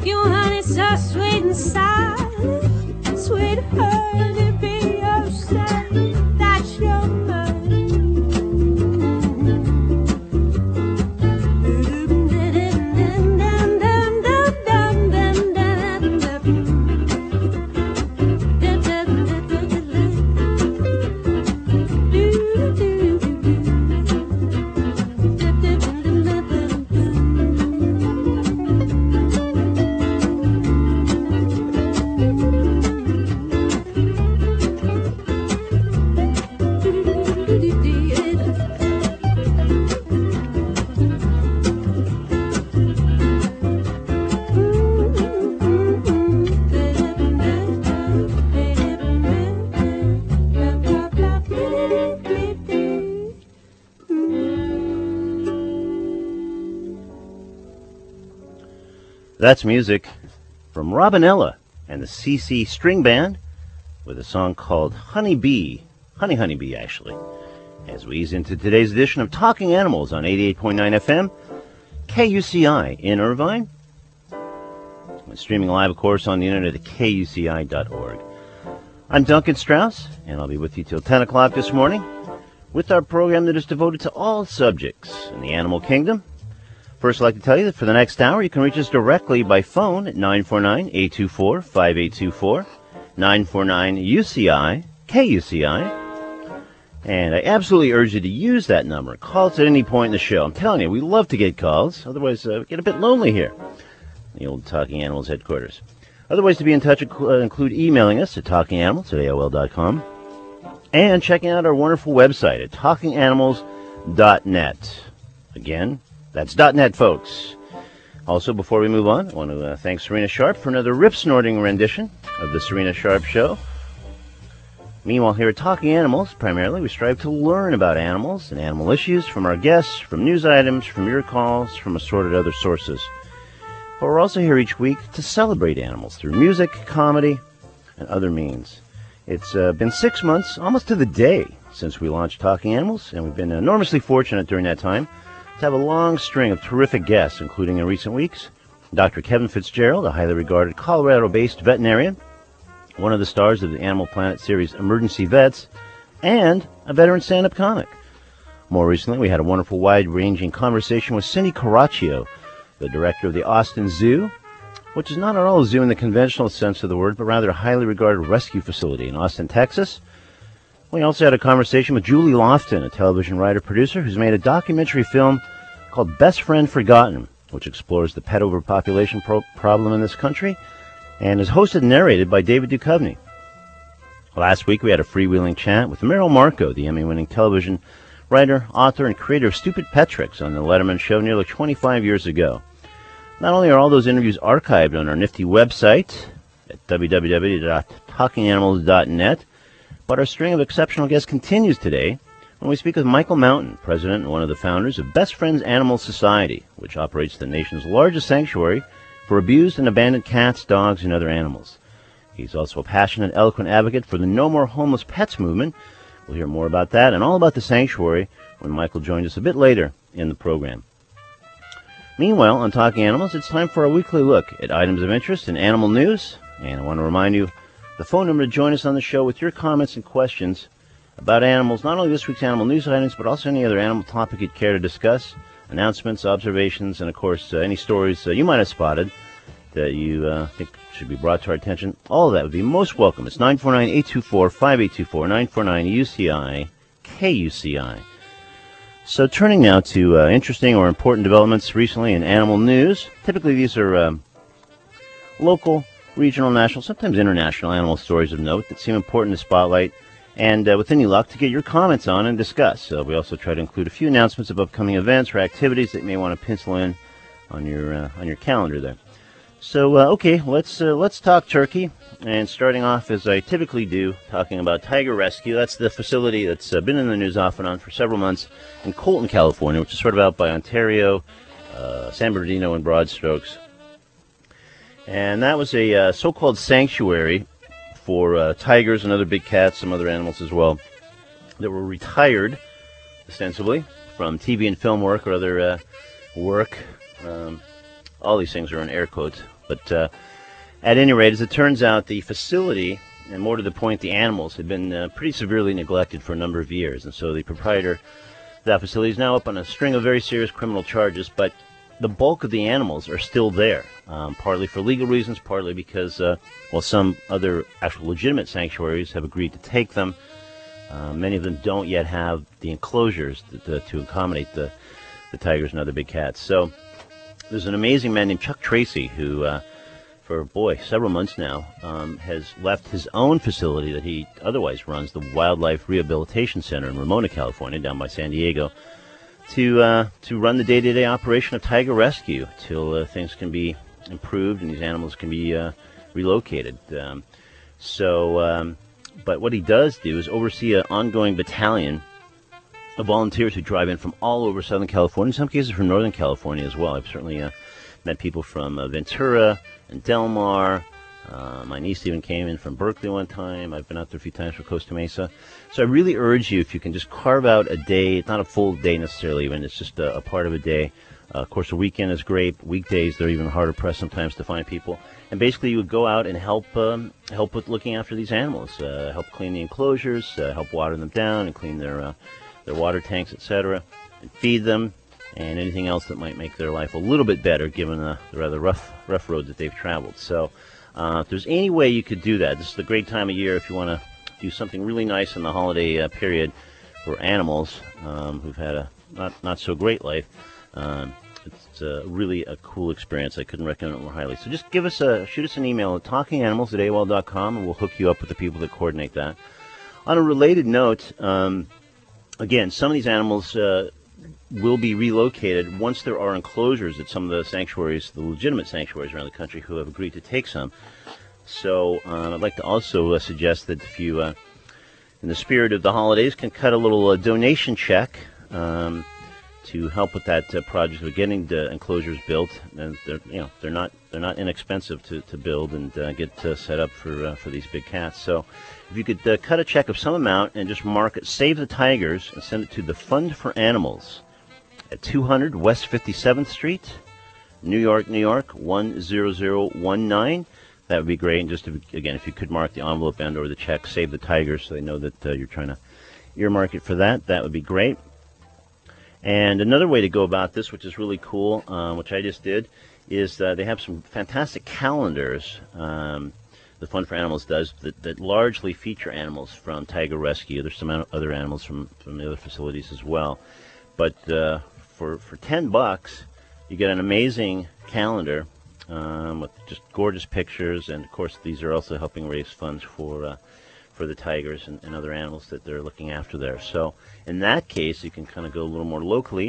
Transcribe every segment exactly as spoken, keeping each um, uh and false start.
You honey so sweet and sour, sweetheart, to be upset, that's your That's music from Robinella and the C C String Band with a song called Honey Bee, Honey Honey Bee actually, as we ease into today's edition of Talking Animals on eighty-eight point nine F M, K U C I in Irvine. We're streaming live, of course, on the internet at K U C I dot org. I'm Duncan Strauss, and I'll be with you till ten o'clock this morning with our program that is devoted to all subjects in the animal kingdom. First, I'd like to tell you that for the next hour, you can reach us directly by phone at nine four nine, eight two four, five eight two four, nine four nine U C I, K U C I. And I absolutely urge you to use that number. Call us at any point in the show. I'm telling you, we love to get calls. Otherwise, uh, we get a bit lonely here in the old Talking Animals headquarters. Other ways to be in touch include emailing us at talking animals at A O L dot com and checking out our wonderful website at talking animals dot net. Again, that's .net, folks. Also, before we move on, I want to uh, thank Serena Sharp for another rip-snorting rendition of the Serena Sharp Show. Meanwhile, here at Talking Animals, primarily, we strive to learn about animals and animal issues from our guests, from news items, from your calls, from assorted other sources. But we're also here each week to celebrate animals through music, comedy, and other means. It's uh, been six months, almost to the day, since we launched Talking Animals, and we've been enormously fortunate during that time to have a long string of terrific guests, including in recent weeks, Doctor Kevin Fitzgerald, a highly regarded Colorado-based veterinarian, one of the stars of the Animal Planet series Emergency Vets, and a veteran stand-up comic. More recently, we had a wonderful, wide-ranging conversation with Cindy Caraccio, the director of the Austin Zoo, which is not at all a zoo in the conventional sense of the word, but rather a highly regarded rescue facility in Austin, Texas. We also had a conversation with Julie Lofton, a television writer-producer who's made a documentary film called Best Friend Forgotten, which explores the pet overpopulation pro- problem in this country, and is hosted and narrated by David Duchovny. Last week, we had a freewheeling chat with Meryl Marco, the Emmy-winning television writer, author, and creator of Stupid Pet Tricks on The Letterman Show nearly twenty-five years ago. Not only are all those interviews archived on our nifty website at w w w dot talking animals dot net, but our string of exceptional guests continues today when we speak with Michael Mountain, president and one of the founders of Best Friends Animal Society, which operates the nation's largest sanctuary for abused and abandoned cats, dogs, and other animals. He's also a passionate, eloquent advocate for the No More Homeless Pets movement. We'll hear more about that and all about the sanctuary when Michael joins us a bit later in the program. Meanwhile, on Talking Animals, it's time for a weekly look at items of interest in animal news, and I want to remind you the phone number to join us on the show with your comments and questions about animals, not only this week's animal news items, but also any other animal topic you'd care to discuss, announcements, observations, and, of course, uh, any stories uh, you might have spotted that you uh, think should be brought to our attention. All of that would be most welcome. It's nine four nine, eight two four, five eight two four, nine four nine U C I, K U C I. So turning now to uh, interesting or important developments recently in animal news. Typically these are um, local, regional, national, sometimes international animal stories of note that seem important to spotlight and, uh, with any luck, to get your comments on and discuss. So we also try to include a few announcements of upcoming events or activities that you may want to pencil in on your uh, on your calendar there. So, uh, okay, let's uh, let's talk turkey, and starting off as I typically do, talking about Tiger Rescue. That's the facility that's uh, been in the news off and on for several months in Colton, California, which is sort of out by Ontario, uh, San Bernardino, and Broad Strokes. And that was a uh, so-called sanctuary for uh, tigers and other big cats, some other animals as well, that were retired, ostensibly, from T V and film work or other uh, work. Um, all these things are in air quotes. But uh, at any rate, as it turns out, the facility, and more to the point, the animals, had been uh, pretty severely neglected for a number of years. And so the proprietor of that facility is now up on a string of very serious criminal charges, but the bulk of the animals are still there, um, partly for legal reasons, partly because, uh, well, some other actual legitimate sanctuaries have agreed to take them. Uh, many of them don't yet have the enclosures to, to, to accommodate the, the tigers and other big cats. So there's an amazing man named Chuck Tracy who, uh, for, boy, several months now, um, has left his own facility that he otherwise runs, the Wildlife Rehabilitation Center in Ramona, California, down by San Diego, to uh, to run the day-to-day operation of tiger rescue till uh, things can be improved and these animals can be uh, relocated. Um, so, um, but what he does do is oversee an ongoing battalion of volunteers who drive in from all over Southern California, in some cases from Northern California as well. I've certainly uh, met people from uh, Ventura and Del Mar. Uh, my niece even came in from Berkeley one time. I've been out there a few times for Costa Mesa. So I really urge you, if you can just carve out a day, it's not a full day necessarily even, it's just a, a part of a day. Uh, of course, the weekend is great. Weekdays, they're even harder pressed sometimes to find people. And basically, you would go out and help um, help with looking after these animals, uh, help clean the enclosures, uh, help water them down and clean their, uh, their water tanks, et cetera, and feed them, and anything else that might make their life a little bit better given the, the rather rough, rough road that they've traveled. So uh, if there's any way you could do that, this is the great time of year if you want to do something really nice in the holiday uh, period for animals um, who've had a not, not so great life. Um, it's uh, really a cool experience. I couldn't recommend it more highly. So just give us a, shoot us an email at talking animals at A O L dot com, and we'll hook you up with the people that coordinate that. On a related note, um, again, some of these animals uh, will be relocated once there are enclosures at some of the sanctuaries, the legitimate sanctuaries around the country, who have agreed to take some. So uh, I'd like to also uh, suggest that if you, uh, in the spirit of the holidays, can cut a little uh, donation check um, to help with that uh, project of getting the enclosures built. And they're, you know, they're not they're not inexpensive to, to build and uh, get uh, set up for uh, for these big cats. So if you could uh, cut a check of some amount and just mark it Save the Tigers and send it to the Fund for Animals at two hundred West fifty-seventh Street, New York, New York, one zero zero one nine. That would be great. And just, to, again, if you could mark the envelope and or the check, Save the Tigers, so they know that uh, you're trying to earmark it for that, that would be great. And another way to go about this, which is really cool, uh, which I just did, is uh, they have some fantastic calendars, um, the Fund for Animals does, that, that largely feature animals from Tiger Rescue. There's some other animals from, from the other facilities as well. But uh, for, for ten bucks, you get an amazing calendar um, with just gorgeous pictures. And, of course, these are also helping raise funds for uh, for the tigers and, and other animals that they're looking after there. So in that case, you can kind of go a little more locally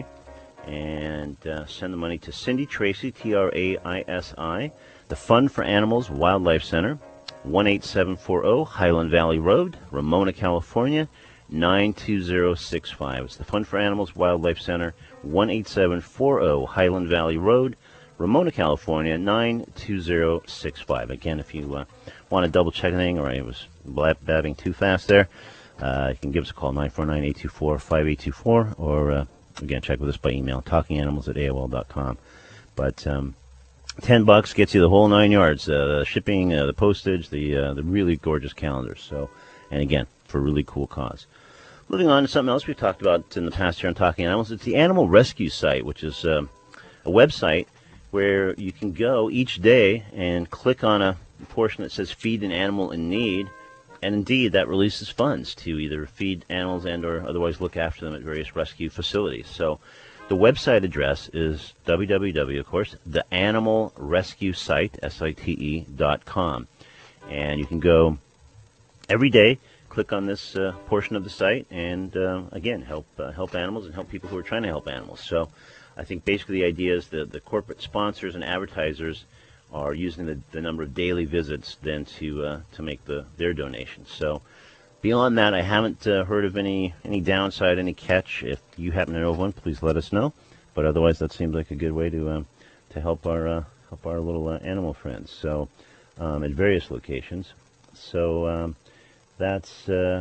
and uh, send the money to Cindy Tracy, T R A I S I, the Fund for Animals Wildlife Center, one eight seven four zero Highland Valley Road, Ramona, California, nine two zero six five. It's the Fund for Animals Wildlife Center, one eight seven four zero Highland Valley Road, Ramona, California, nine two zero six five. Again, if you uh, want to double check anything, or I was babbing too fast there, uh, you can give us a call, nine four nine, eight two four, five eight two four, or uh, again, check with us by email, talking animals at A O L dot com. But um, ten bucks gets you the whole nine yards, uh, the shipping, uh, the postage, the uh, the really gorgeous calendars. So, and again, for a really cool cause. Moving on to something else we've talked about in the past here on Talking Animals, it's the Animal Rescue Site, which is um, a website where you can go each day and click on a portion that says Feed an Animal in Need, and indeed that releases funds to either feed animals and or otherwise look after them at various rescue facilities. So the website address is w w w, of course, the Animal Rescue Site, S I T E, dot com. And you can go every day, click on this uh, portion of the site, and uh, again, help uh, help animals and help people who are trying to help animals. So I think basically the idea is that the corporate sponsors and advertisers are using the, the number of daily visits then to uh, to make the their donations. So beyond that, I haven't uh, heard of any any downside, any catch. If you happen to know of one, please let us know. But otherwise, that seems like a good way to um, to help our uh, help our little uh, animal friends. So um, at various locations. So um, that's uh,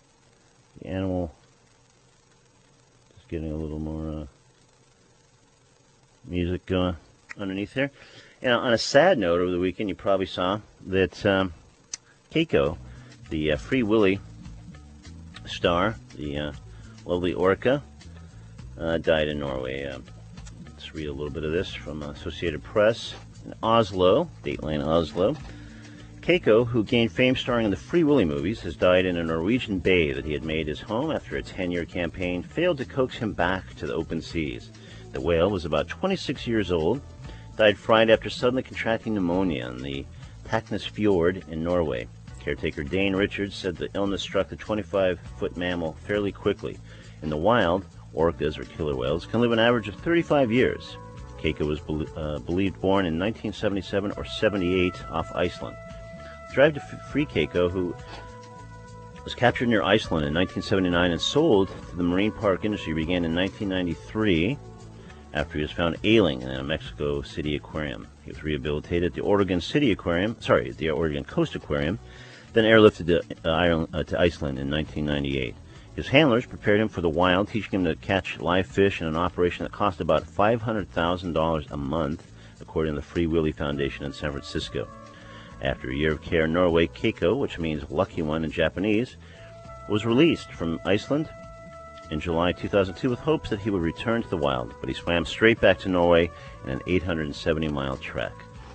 the animal. Just getting a little more uh, music going. underneath there. And on a sad note, over the weekend, you probably saw that um, Keiko, the uh, Free Willy star, the uh, lovely orca, uh, died in Norway. Uh, let's read a little bit of this from Associated Press. In Oslo, Dateline Oslo, Keiko, who gained fame starring in the Free Willy movies, has died in a Norwegian bay that he had made his home after a ten-year campaign failed to coax him back to the open seas. The whale was about twenty-six years old, died Friday after suddenly contracting pneumonia in the Taknes Fjord in Norway. Caretaker Dane Richards said the illness struck the twenty-five-foot mammal fairly quickly. In the wild, orcas, or killer whales, can live an average of thirty-five years. Keiko was be- uh, believed born in nineteen seventy-seven or seventy-eight off Iceland. The drive to f- free Keiko, who was captured near Iceland in nineteen seventy-nine and sold to the marine park industry, began in nineteen ninety-three after he was found ailing in a Mexico City aquarium. He was rehabilitated at the Oregon City Aquarium, sorry, the Oregon Coast Aquarium, then airlifted to, uh, Ireland, uh, to Iceland in nineteen ninety-eight. His handlers prepared him for the wild, teaching him to catch live fish in an operation that cost about five hundred thousand dollars a month, according to the Free Willy Foundation in San Francisco. After a year of care in Norway, Keiko, which means lucky one in Japanese, was released from Iceland in July two thousand two with hopes that he would return to the wild, but he swam straight back to Norway in an eight hundred seventy mile trek.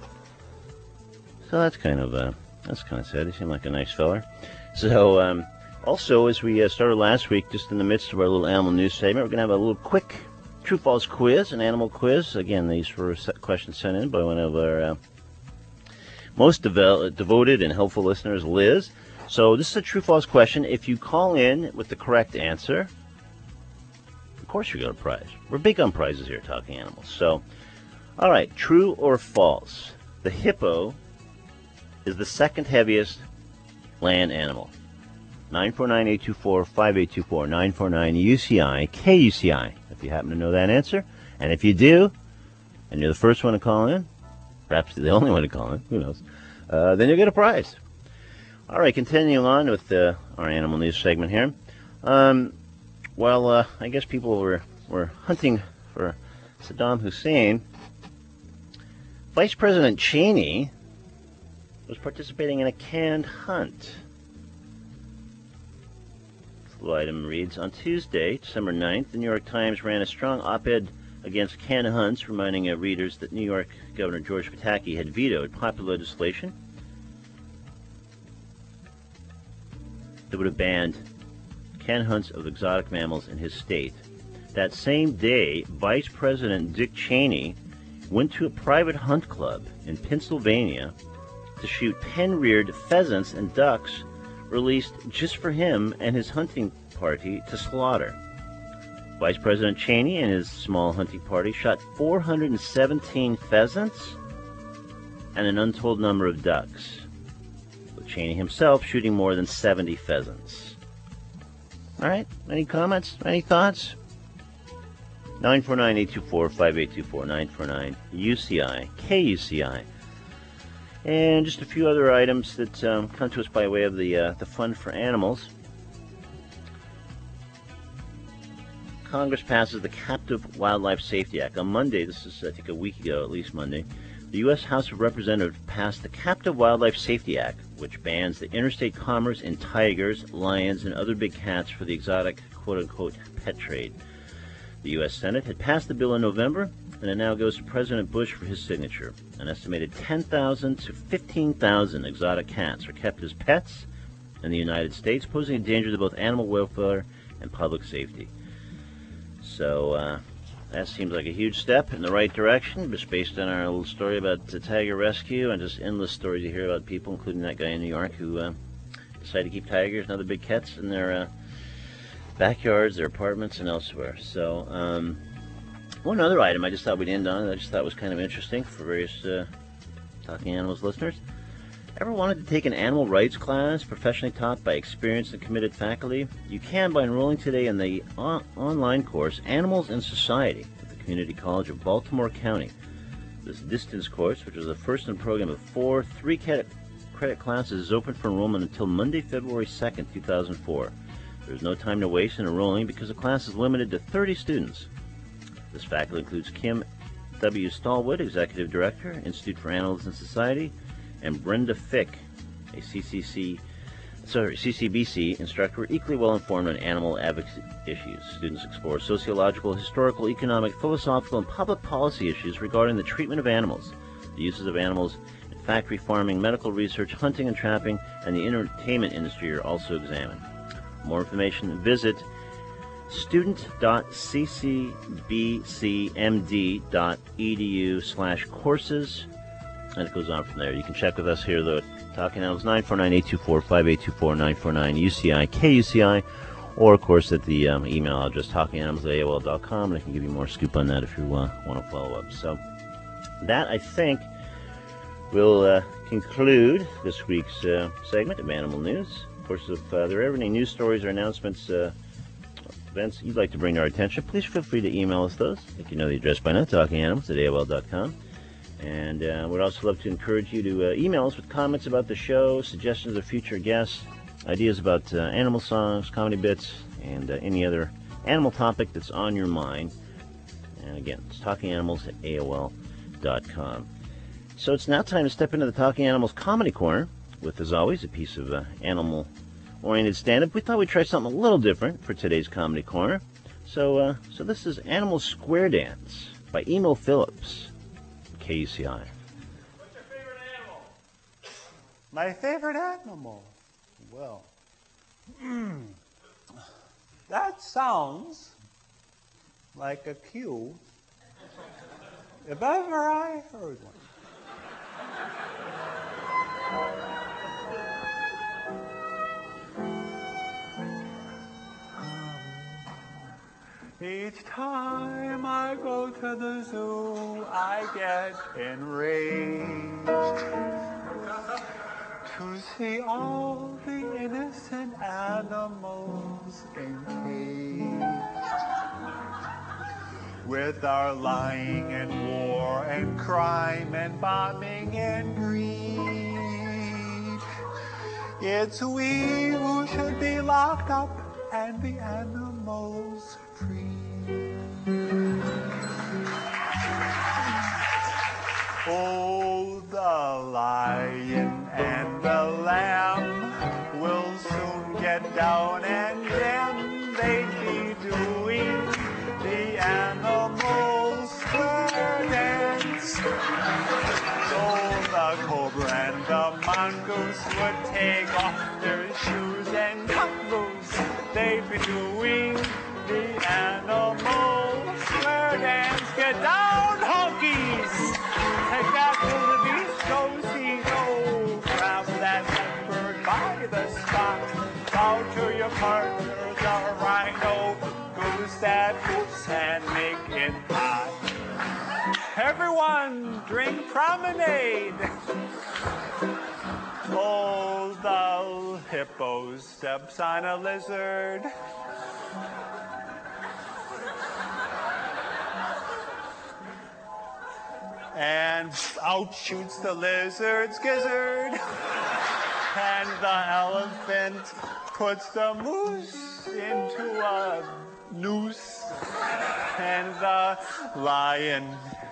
So that's kind of uh, that's kind of sad. He seemed like a nice feller. So. Um, Also, as we uh, started last week, just in the midst of our little animal news segment, we're going to have a little quick true-false quiz, an animal quiz. Again, these were questions sent in by one of our uh, most devo- devoted and helpful listeners, Liz. So this is a true-false question. If you call in with the correct answer, of course you got a prize. We're big on prizes here at Talking Animals. So, all right, true or false? The hippo is the second heaviest land animal. nine four nine, eight two four, five eight two four, nine four nine U C I, K U C I, if you happen to know that answer. And if you do, and you're the first one to call in, perhaps the only one to call in, who knows, uh, then you'll get a prize. All right, continuing on with uh, our animal news segment here. Um, well, uh, I guess people were, were hunting for Saddam Hussein. Vice President Cheney was participating in a canned hunt. The item reads, on Tuesday, December ninth, the New York Times ran a strong op-ed against canned hunts, reminding uh, readers that New York Governor George Pataki had vetoed popular legislation that would have banned canned hunts of exotic mammals in his state. That same day, Vice President Dick Cheney went to a private hunt club in Pennsylvania to shoot pen-reared pheasants and ducks released just for him and his hunting party to slaughter. Vice President Cheney and his small hunting party shot four hundred seventeen pheasants and an untold number of ducks, with Cheney himself shooting more than seventy pheasants. All right, any comments, any thoughts? nine four nine, eight two four, five eight two four, nine four nine U C I, K U C I. And just a few other items that um, come to us by way of the uh, the Fund for Animals. Congress passes the Captive Wildlife Safety Act. On Monday, this is I think a week ago, at least Monday, the U S House of Representatives passed the Captive Wildlife Safety Act, which bans the interstate commerce in tigers, lions, and other big cats for the exotic quote-unquote pet trade. The U S Senate had passed the bill in November, and it now goes to President Bush for his signature. An estimated ten thousand to fifteen thousand exotic cats are kept as pets in the United States, posing a danger to both animal welfare and public safety. So uh, that seems like a huge step in the right direction, just based on our little story about the tiger rescue and just endless stories you hear about people, including that guy in New York who uh, decided to keep tigers and other big cats in their uh, backyards, their apartments, and elsewhere. So um, one other item I just thought we'd end on, I just thought was kind of interesting for various uh, Talking Animals listeners. Ever wanted to take an animal rights class professionally taught by experienced and committed faculty? You can by enrolling today in the on- online course Animals in Society at the Community College of Baltimore County. This distance course, which is the first in a program of four three-credit credit classes, is open for enrollment until Monday, February second, two thousand four. There's no time to waste in enrolling because the class is limited to thirty students. This faculty includes Kim W. Stallwood, Executive Director, Institute for Animals and Society, and Brenda Fick, a C C C, sorry, C C B C instructor, equally well informed on animal advocacy issues. Students explore sociological, historical, economic, philosophical, and public policy issues regarding the treatment of animals, the uses of animals in factory farming, medical research, hunting and trapping, and the entertainment industry are also examined. For more information, visit student.ccbcmd.edu slash courses, and it goes on from there. You can check with us here, though, at Talking Animals, nine four nine, eight two four, five eight two four, nine four nine, U C I, K U C I, or, of course, at the um, email address, talking animals at A O L dot com, and I can give you more scoop on that if you uh, want to follow up. So that, I think, will uh, conclude this week's uh, segment of Animal News. Of course, if uh, there are ever any news stories or announcements, uh, events you'd like to bring to our attention, please feel free to email us those. I think you know the address by now, talking animals at A O L dot com. And uh, we'd also love to encourage you to uh, email us with comments about the show, suggestions of future guests, ideas about uh, animal songs, comedy bits, and uh, any other animal topic that's on your mind. And again, it's talking animals at A O L dot com. So it's now time to step into the Talking Animals Comedy Corner with, as always, a piece of uh, animal-oriented stand-up. We thought we'd try something a little different for today's Comedy Corner. So, uh, so this is Animal Square Dance by Emo Phillips, K U C I. What's your favorite animal? My favorite animal? Well, mm, that sounds like a cue, if ever I heard one. Each time I go to the zoo, I get enraged to see all the innocent animals encaged. With our lying and war and crime and bombing and greed, it's we who should be locked up and the animals free. Oh, the lion and the lamb will soon get down, and then they'd be doing the animal square dance. Oh, the cobra and the mongoose would take off their shoes and cut loose. They'd be doing the animal square dance. Get down, honkies! Take that to the beast, go see, go. Grab that bird by the spot. Bow to your partner, the rhino. Goose that goose and make it hot. Everyone, drink promenade. Oh, the hippo steps on a lizard. And out shoots the lizard's gizzard. And the elephant puts the moose into a noose. And the lion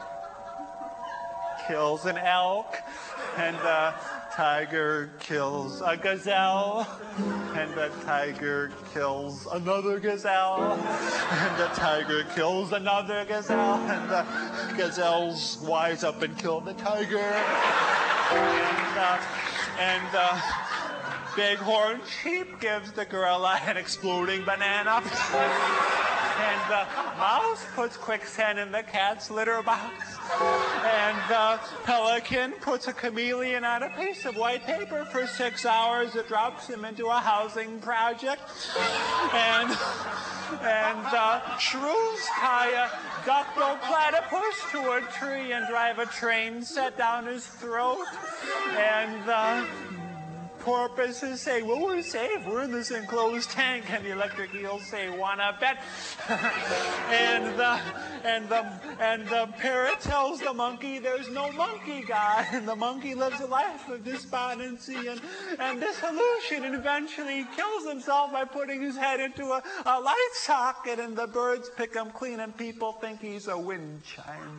kills an elk. And the tiger kills a gazelle. And the tiger kills another gazelle. And the tiger kills another gazelle. And the gazelles wise up and kill the tiger. And, uh, and the bighorn sheep gives the gorilla an exploding banana. And the mouse puts quicksand in the cat's litter box. And the pelican puts a chameleon on a piece of white paper for six hours. It drops him into a housing project. And and the shrews tie a duckbill platypus to a tree and drive a train set down his throat. And the porpoises say, well, we're safe, we're in this enclosed tank, and the electric eels say, wanna bet? and the and the and the parrot tells the monkey there's no monkey god, and the monkey lives a life of despondency and, and dissolution, and eventually kills himself by putting his head into a, a light socket, and the birds pick him clean, and people think he's a wind chime.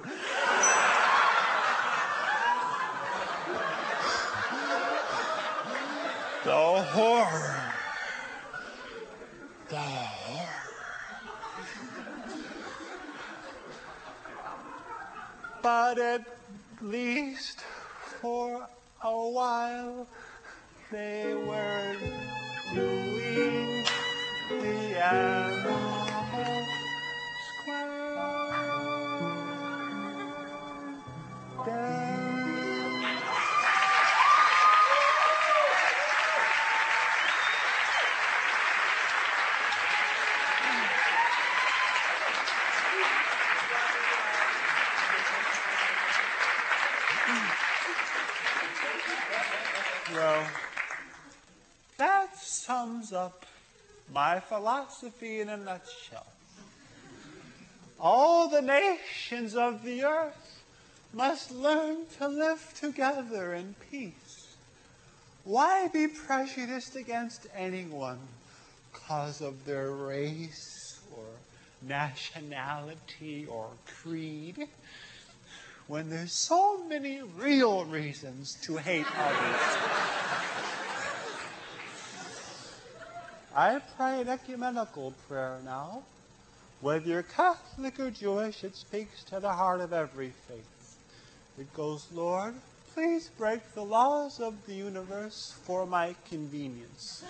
The horror. The horror. But at least for a while they were doing the animal square dance. Well, that sums up my philosophy in a nutshell. All the nations of the earth must learn to live together in peace. Why be prejudiced against anyone because of their race or nationality or creed, when there's so many real reasons to hate others? I pray an ecumenical prayer now. Whether you're Catholic or Jewish, it speaks to the heart of every faith. It goes, Lord, please break the laws of the universe for my convenience.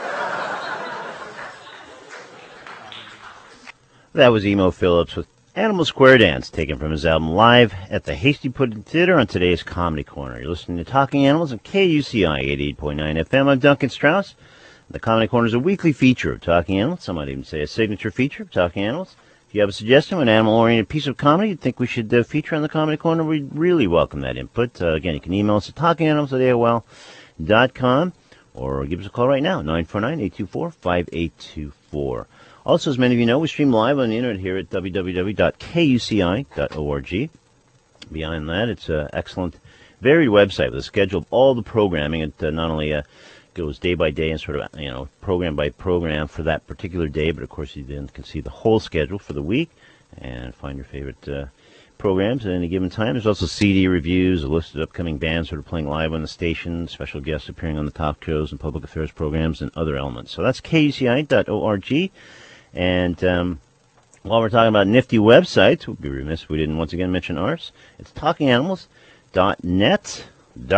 That was Emo Phillips with Animal Square Dance, taken from his album Live at the Hasty Pudding Theater on today's Comedy Corner. You're listening to Talking Animals on K U C I eighty-eight point nine F M. I'm Duncan Strauss. The Comedy Corner is a weekly feature of Talking Animals. Some might even say a signature feature of Talking Animals. If you have a suggestion of an animal-oriented piece of comedy you think we should uh, feature on the Comedy Corner, we'd really welcome that input. Uh, again, you can email us at talking animals at A O L dot com or give us a call right now, nine four nine, eight two four, five eight two four. Also, as many of you know, we stream live on the internet here at w w w dot k u c i dot org. Beyond that, it's an excellent, varied website with a schedule of all the programming. It uh, not only uh, goes day by day and sort of, you know, program by program for that particular day, but of course you then can see the whole schedule for the week and find your favorite uh, programs at any given time. There's also C D reviews, a list of upcoming bands that are playing live on the station, special guests appearing on the talk shows and public affairs programs, and other elements. So that's k u c i dot org. And um, while we're talking about nifty websites, we'd be remiss if we didn't once again mention ours. It's talking animals dot net.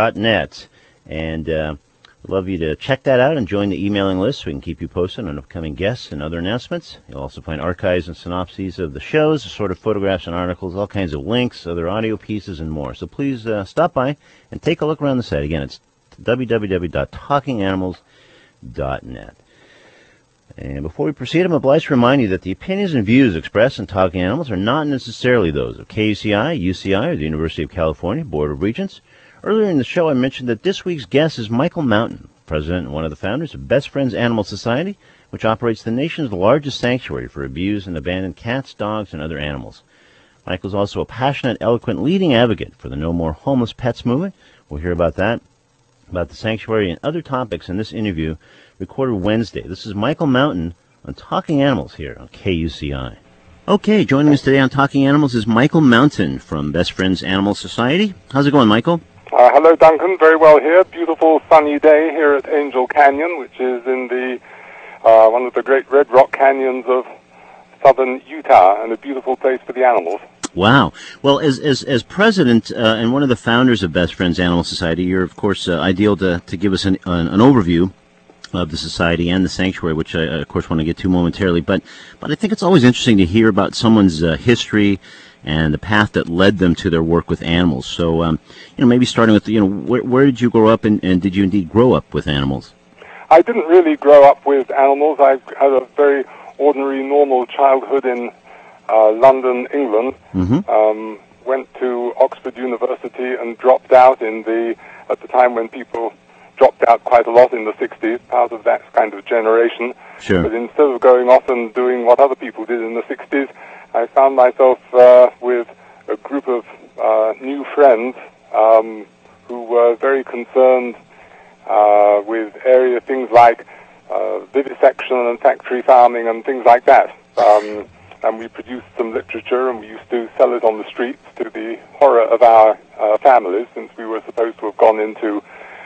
And uh, we'd love you to check that out and join the emailing list so we can keep you posted on upcoming guests and other announcements. You'll also find archives and synopses of the shows, sort of photographs and articles, all kinds of links, other audio pieces, and more. So please uh, stop by and take a look around the site. Again, it's w w w dot talking animals dot net. And before we proceed, I'm obliged to remind you that the opinions and views expressed in Talking Animals are not necessarily those of K U C I, U C I, or the University of California Board of Regents. Earlier in the show, I mentioned that this week's guest is Michael Mountain, president and one of the founders of Best Friends Animal Society, which operates the nation's largest sanctuary for abused and abandoned cats, dogs, and other animals. Michael is also a passionate, eloquent, leading advocate for the No More Homeless Pets movement. We'll hear about that, about the sanctuary, and other topics in this interview recorded Wednesday. This is Michael Mountain on Talking Animals here on K U C I. Okay, joining us today on Talking Animals is Michael Mountain from Best Friends Animal Society. How's it going, Michael? Uh, hello, Duncan. Very well here. Beautiful sunny day here at Angel Canyon, which is in the uh, one of the great red rock canyons of southern Utah, and a beautiful place for the animals. Wow. Well, as as as president uh, and one of the founders of Best Friends Animal Society, you're of course uh, ideal to to give us an an, an overview of the society and the sanctuary, which I, of course, want to get to momentarily. But but I think it's always interesting to hear about someone's uh, history and the path that led them to their work with animals. So, um, you know, maybe starting with, you know, where, where did you grow up, and, and did you indeed grow up with animals? I didn't really grow up with animals. I had a very ordinary, normal childhood in uh, London, England. Mm-hmm. Um, went to Oxford University and dropped out in the at the time when people dropped out quite a lot in the sixties, part of that kind of generation. Sure. But instead of going off and doing what other people did in the sixties, I found myself uh, with a group of uh, new friends um, who were very concerned uh, with area things like uh, vivisection and factory farming and things like that. Um, and we produced some literature, and we used to sell it on the streets to the horror of our uh, families, since we were supposed to have gone into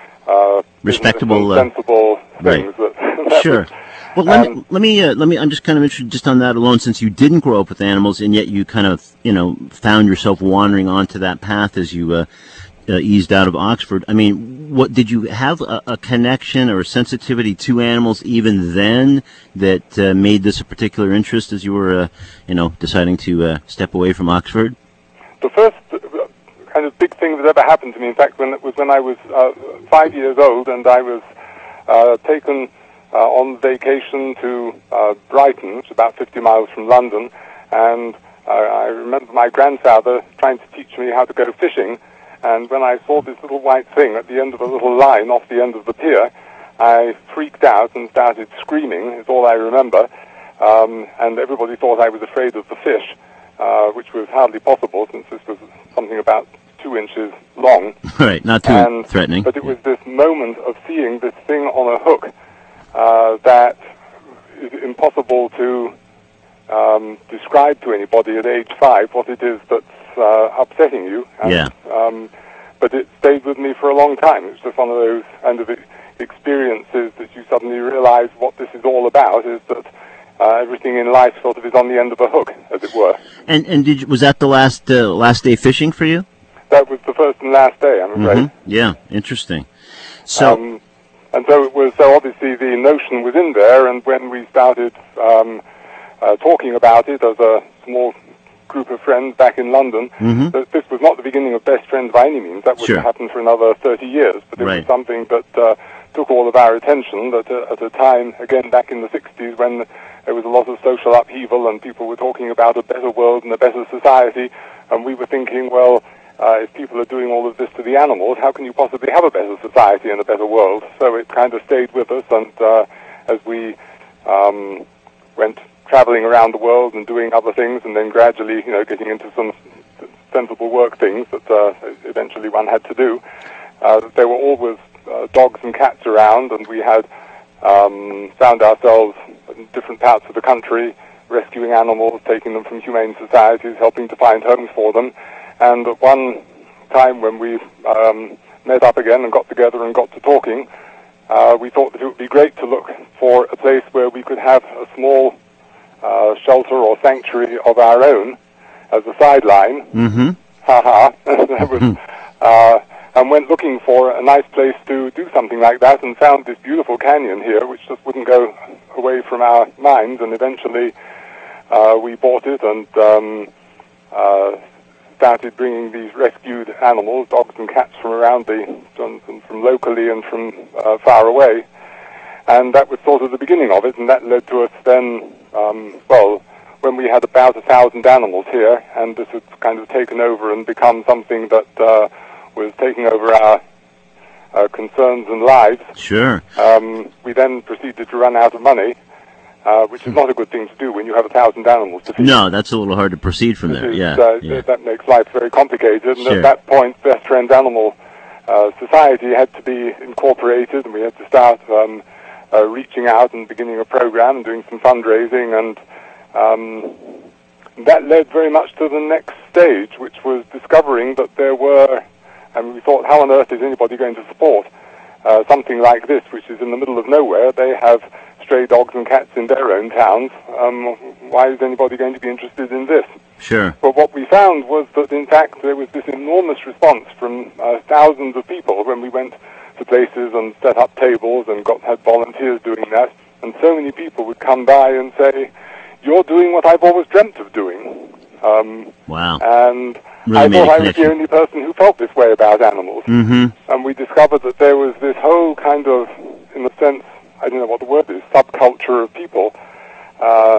uh, respectable, sensible uh, things. Right. That, that sure. was, Well, let um, me let me uh, let me. I'm just kind of interested just on that alone, since you didn't grow up with animals, and yet you kind of you know found yourself wandering onto that path as you uh, uh, eased out of Oxford. I mean, what did you have a, a connection or a sensitivity to animals even then that uh, made this a particular interest as you were uh, you know deciding to uh, step away from Oxford? the first uh, kind of big thing that ever happened to me, in fact, when it was when I was uh, five years old, and I was uh, taken uh, on vacation to uh, Brighton, which is about fifty miles from London, and uh, I remember my grandfather trying to teach me how to go fishing, and when I saw this little white thing at the end of a little line off the end of the pier, I freaked out and started screaming, is all I remember, um, and everybody thought I was afraid of the fish, uh, which was hardly possible since this was something about two inches long. Right, not too and, threatening. But it was this moment of seeing this thing on a hook uh, that is impossible to um, describe to anybody at age five what it is that's uh, upsetting you. And, yeah. Um, but it stayed with me for a long time. It's just one of those kind of experiences that you suddenly realize what this is all about, is that uh, everything in life sort of is on the end of a hook, as it were. And and did you, was that the last uh, last day fishing for you? That was the first and last day, I'm afraid. Mm-hmm. Yeah, interesting. So, um, and so it was. So obviously the notion was in there, and when we started um, uh, talking about it as a small group of friends back in London, mm-hmm. that this was not the beginning of best friends by any means. That wouldn't Sure. happen for another thirty years, but it Right. was something that uh, took all of our attention. That uh, at a time, again back in the sixties, when there was a lot of social upheaval and people were talking about a better world and a better society, and we were thinking, well, uh, if people are doing all of this to the animals, how can you possibly have a better society and a better world? So it kind of stayed with us, and uh, as we um, went traveling around the world and doing other things, and then gradually, you know, getting into some sensible work things that uh, eventually one had to do, uh, there were always uh, dogs and cats around, and we had um, found ourselves in different parts of the country rescuing animals, taking them from humane societies, helping to find homes for them. And at one time when we um, met up again and got together and got to talking, uh, we thought that it would be great to look for a place where we could have a small uh, shelter or sanctuary of our own as a sideline. mm-hmm. Ha ha. That was, uh, and went looking for a nice place to do something like that, and found this beautiful canyon here, which just wouldn't go away from our minds, and eventually uh, we bought it and um, uh, started bringing these rescued animals, dogs and cats, from around the, from, from locally and from uh, far away. And that was sort of the beginning of it, and that led to us then, um, well, when we had about a thousand animals here, and this had kind of taken over and become something that uh, was taking over our uh, concerns and lives. Sure. Um, we then proceeded to run out of money, uh, which is not a good thing to do when you have a thousand animals to feed. No, that's a little hard to proceed from there. Is, Yeah, uh, yeah. That makes life very complicated, and Sure. at that point, Best Friends Animal uh, Society had to be incorporated, and we had to start um, uh, reaching out and beginning a program and doing some fundraising, and um, that led very much to the next stage, which was discovering that there were, and we thought, how on earth is anybody going to support uh, something like this, which is in the middle of nowhere? They have stray dogs and cats in their own towns. Um, why is anybody going to be interested in this? Sure. But what we found was that, in fact, there was this enormous response from uh, thousands of people when we went to places and set up tables and got had volunteers doing that. And so many people would come by and say, "You're doing what I've always dreamt of doing." Um, Wow. and Really I made a thought I was the connection. only person who felt this way about animals. Mm-hmm. And we discovered that there was this whole kind of, in a sense, I don't know what the word is, subculture of people uh,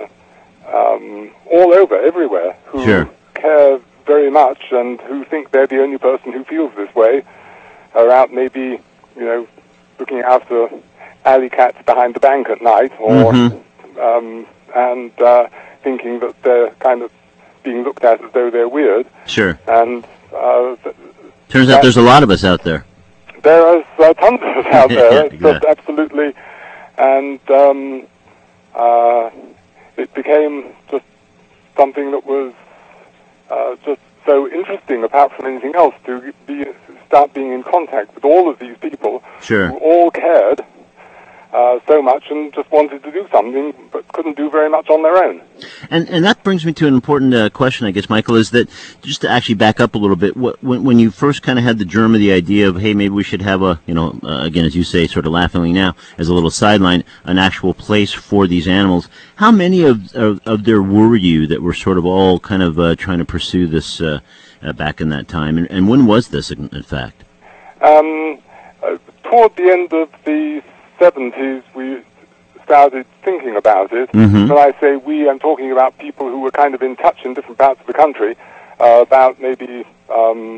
um, all over, everywhere, who Sure. care very much and who think they're the only person who feels this way, are out maybe, you know, looking after alley cats behind the bank at night, or mm-hmm. um, and uh, thinking that they're kind of being looked at as though they're weird. Sure. And uh, th- turns out there's a lot of us out there. There is uh, tons of us out there. Yeah, It's exactly. just absolutely, and um, uh, it became just something that was uh, just so interesting, apart from anything else, to be start being in contact with all of these people sure. who all cared uh, so much and just wanted to do something but couldn't do very much on their own. And and that brings me to an important uh, question, I guess, Michael, is that, just to actually back up a little bit, what, when, when you first kind of had the germ of the idea of, hey, maybe we should have a, you know, uh, again, as you say, sort of laughingly now, as a little sideline, an actual place for these animals, how many of, of, of there were you that were sort of all kind of uh, trying to pursue this uh, uh, back in that time? And, and when was this, in, in fact? Um, uh, toward the end of the seventies, we started thinking about it. Mm-hmm. When I say we, I'm talking about people who were kind of in touch in different parts of the country, uh, about maybe um,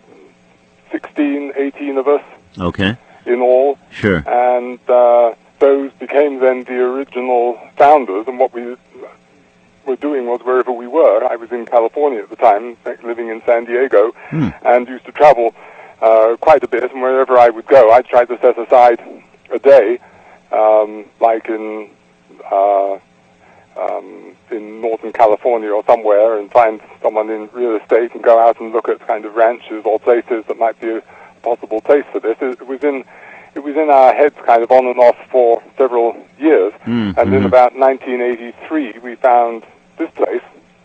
sixteen, eighteen of us Okay. in all. Sure. And uh, those became then the original founders, and what we were doing was wherever we were. I was in California at the time, living in San Diego, Hmm. and used to travel uh, quite a bit, and wherever I would go, I'd try to set aside a day, um, like in uh, um, in Northern California or somewhere, and find someone in real estate and go out and look at kind of ranches or places that might be a possible place for this. It was in it was in our heads kind of on and off for several years, Mm-hmm. and in about nineteen eighty-three we found this place,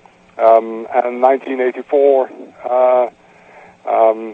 um, and nineteen eighty-four uh, um,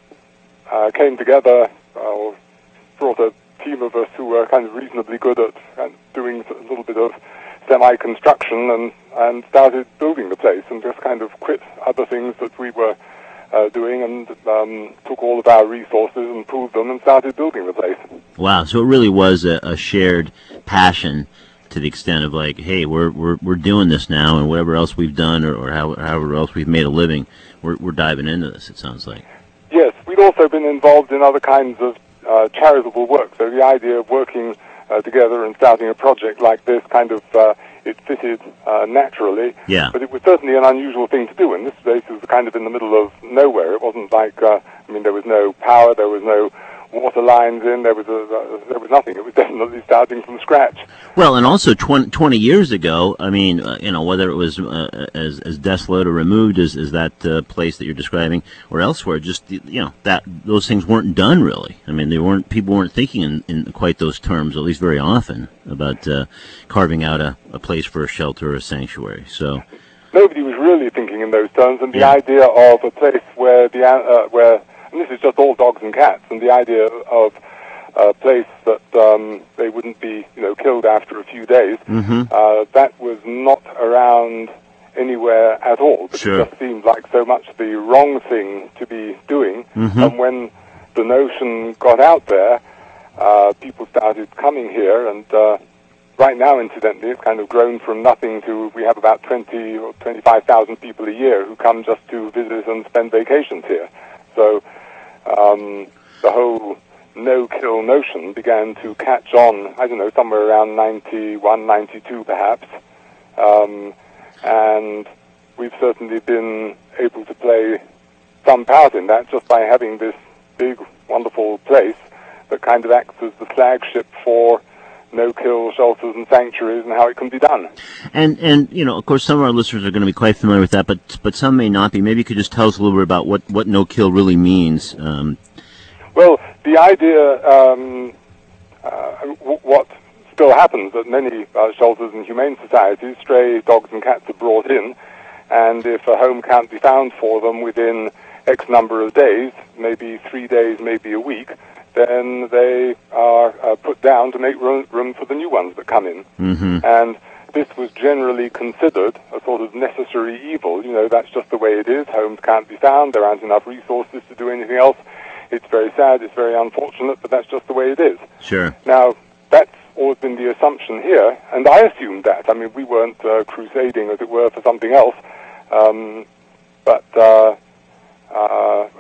uh, came together, uh, brought a team of us who were kind of reasonably good at uh, doing a little bit of semi-construction, and, and started building the place, and just kind of quit other things that we were uh, doing, and um, took all of our resources and pooled them and started building the place. Wow, so it really was a, a shared passion, to the extent of like, hey, we're we're we're doing this now, and whatever else we've done, or, or how, however else we've made a living, we're we're diving into this, it sounds like. Yes, we'd also been involved in other kinds of uh, charitable work, so the idea of working uh, together and starting a project like this kind of, uh, it fitted uh, naturally, Yeah. but it was certainly an unusual thing to do, and this place was kind of in the middle of nowhere. It wasn't like, uh, I mean, there was no power, there was no water lines in, there was a, uh, there was nothing. It was definitely starting from scratch. Well, and also twenty, twenty years ago, I mean, uh, you know, whether it was uh, as as desolate or removed as, as that uh, place that you're describing, or elsewhere, just, you know, that those things weren't done really. I mean, they weren't people weren't thinking in, in quite those terms, at least very often, about uh, carving out a, a place for a shelter or a sanctuary. So Nobody was really thinking in those terms, and the Yeah. idea of a place where the uh, where and this is just all dogs and cats, and the idea of a place that um, they wouldn't be, you know, killed after a few days, mm-hmm. uh, that was not around anywhere at all. But Sure. it just seemed like so much the wrong thing to be doing, Mm-hmm. and when the notion got out there, uh, people started coming here, and uh, right now, incidentally, it's kind of grown from nothing to, we have about twenty or twenty-five thousand people a year who come just to visit and spend vacations here. So um, the whole no-kill notion began to catch on, I don't know, somewhere around ninety-one, ninety-two perhaps. Um, and we've certainly been able to play some part in that just by having this big, wonderful place that kind of acts as the flagship for no-kill shelters and sanctuaries and how it can be done. And, and you know, of course, some of our listeners are going to be quite familiar with that, but but some may not be. Maybe you could just tell us a little bit about what, what no-kill really means. Um, Well, the idea, um, uh, w- what still happens at many uh, shelters and humane societies, stray dogs and cats are brought in, and if a home can't be found for them within X number of days, maybe three days, maybe a week, then they are uh, put down to make room, room for the new ones that come in. mm-hmm. And this was generally considered a sort of necessary evil. You know, that's just the way it is. Homes can't be found. There aren't enough resources to do anything else. It's very sad. It's very unfortunate, but that's just the way it is. Sure. Now, that's always been the assumption here, and I assumed that. I mean, we weren't uh, crusading, as it were, for something else. Um, but uh, uh,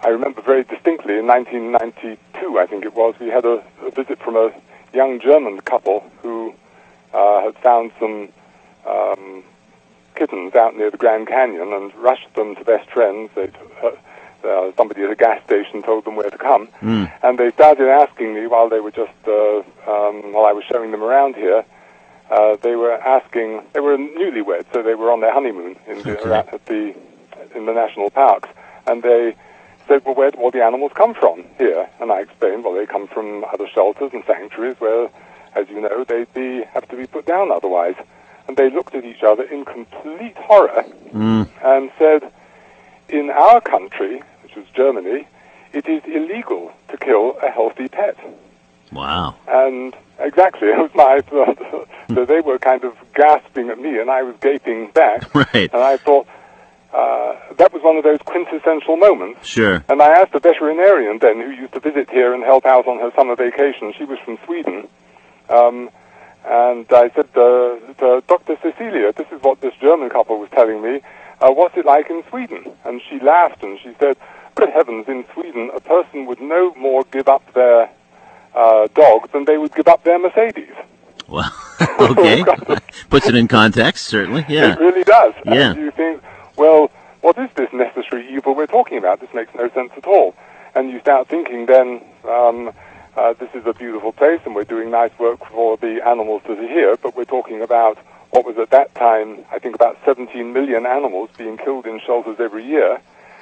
I remember very distinctly in nineteen ninety-two, I think it was, we had a, a visit from a young German couple who uh, had found some um, kittens out near the Grand Canyon and rushed them to best friends. They'd, uh, uh, somebody at a gas station told them where to come, mm. and they started asking me while they were just uh, um, while I was showing them around here. Uh, they were asking. They were newlyweds, so they were on their honeymoon in the, okay. at the in the national parks, and they said, "Well, where do all the animals come from here?" And I explained, "Well, they come from other shelters and sanctuaries where, as you know, they'd be have to be put down otherwise." And they looked at each other in complete horror mm. and said, "In our country, which was Germany, it is illegal to kill a healthy pet." Wow. And exactly, it was my thought. So they were kind of gasping at me, and I was gaping back. Right. And I thought, uh, that was one of those quintessential moments. Sure. And I asked a veterinarian then, who used to visit here and help out on her summer vacation. She was from Sweden. Um, and I said, uh, to Doctor Cecilia, this is what this German couple was telling me. Uh, what's it like in Sweden? And she laughed, and she said, good heavens, in Sweden, a person would no more give up their uh, dog than they would give up their Mercedes. Well, okay. Puts it in context, certainly, yeah. It really does. Yeah. And you think, well, what is this necessary evil we're talking about? This makes no sense at all. And you start thinking then, um, uh, this is a beautiful place and we're doing nice work for the animals that are here, but we're talking about what was at that time, I think, about seventeen million animals being killed in shelters every year.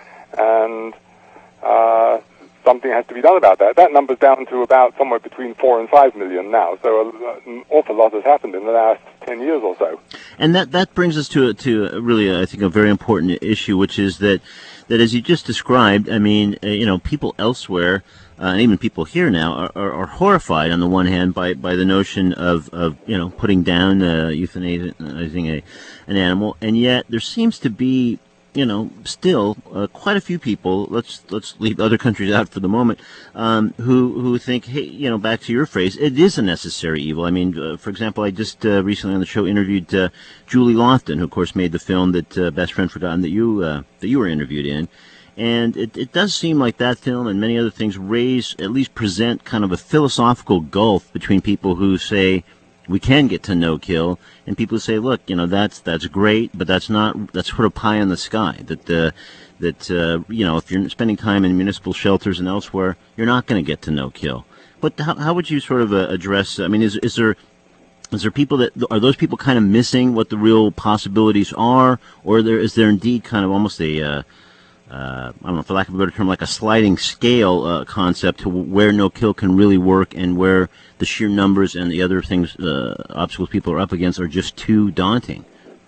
And uh, something has to be done about that. That number's down to about somewhere between four and five million now. So a, an awful lot has happened in the last ten years or so. And that, that brings us to to a really, I think, a very important issue, which is that that as you just described, I mean, uh, you know, people elsewhere, uh, and even people here now, are, are, are horrified on the one hand by, by the notion of, of you know putting down uh, euthanizing a an animal, and yet there seems to be, you know, still uh, quite a few people. Let's let's leave other countries out for the moment. Um, who who think, hey, you know, back to your phrase, it is a necessary evil. I mean, uh, for example, I just uh, recently on the show interviewed uh, Julie Lofton, who of course made the film that uh, Best Friend Forgotten that you uh, that you were interviewed in, and it it does seem like that film and many other things raise, at least present, kind of a philosophical gulf between people who say we can get to no kill, and people say, look, you know, that's that's great, but that's not, that's sort of pie in the sky. That uh, that uh, you know, if you're spending time in municipal shelters and elsewhere, you're not going to get to no kill. But how how would you sort of uh, address? I mean, is is there is there people that are those people kind of missing what the real possibilities are, or there is there indeed kind of almost a uh, Uh, I don't know, for lack of a better term, like a sliding scale uh, concept to where no kill can really work and where the sheer numbers and the other things, uh, obstacles people are up against are just too daunting?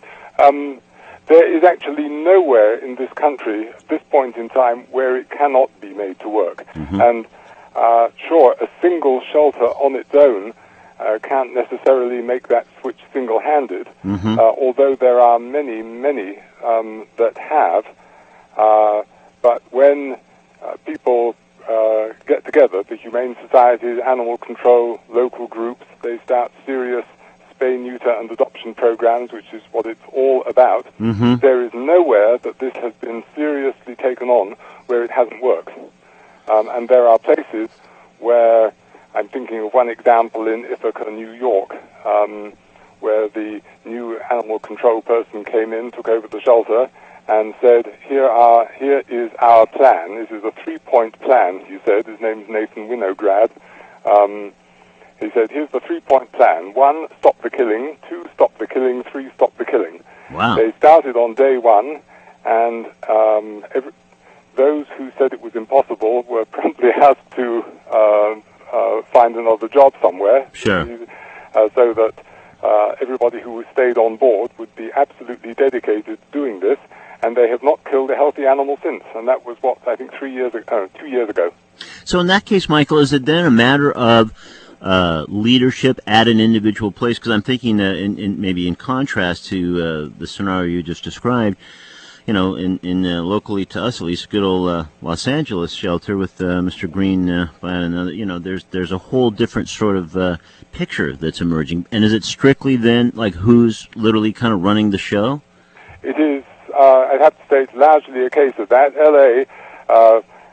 Um, there is actually nowhere in this country at this point in time where it cannot be made to work. Mm-hmm. And uh, sure, a single shelter on its own uh, can't necessarily make that switch single-handed, mm-hmm. uh, although there are many, many um, that have. Uh, but when uh, people uh, get together, the humane societies, animal control, local groups, they start serious spay, neuter, and adoption programs, which is what it's all about. Mm-hmm. There is nowhere that this has been seriously taken on where it hasn't worked. Um, and there are places where, I'm thinking of one example in Ithaca, New York, um, where the new animal control person came in, took over the shelter, and said, here are, here is our plan. This is a three-point plan, he said. His name's Nathan Winograd. Um, he said, here's the three-point plan. One, stop the killing. Two, stop the killing. Three, stop the killing. Wow. They started on day one, and um, every, those who said it was impossible were promptly asked to uh, uh, find another job somewhere. Sure. Uh, so that uh, everybody who stayed on board would be absolutely dedicated to doing this. And they have not killed a healthy animal since. And that was, what, I think three years ago, uh, two years ago. So in that case, Michael, is it then a matter of uh, leadership at an individual place? Because I'm thinking uh, in, in maybe in contrast to uh, the scenario you just described, you know, in, in uh, locally to us at least, good old uh, Los Angeles shelter with uh, Mister Green, uh, another, you know, there's there's a whole different sort of uh, picture that's emerging. And is it strictly then like who's literally kind of running the show? It is. Uh, I'd have to say it's largely a case of that. L A, uh,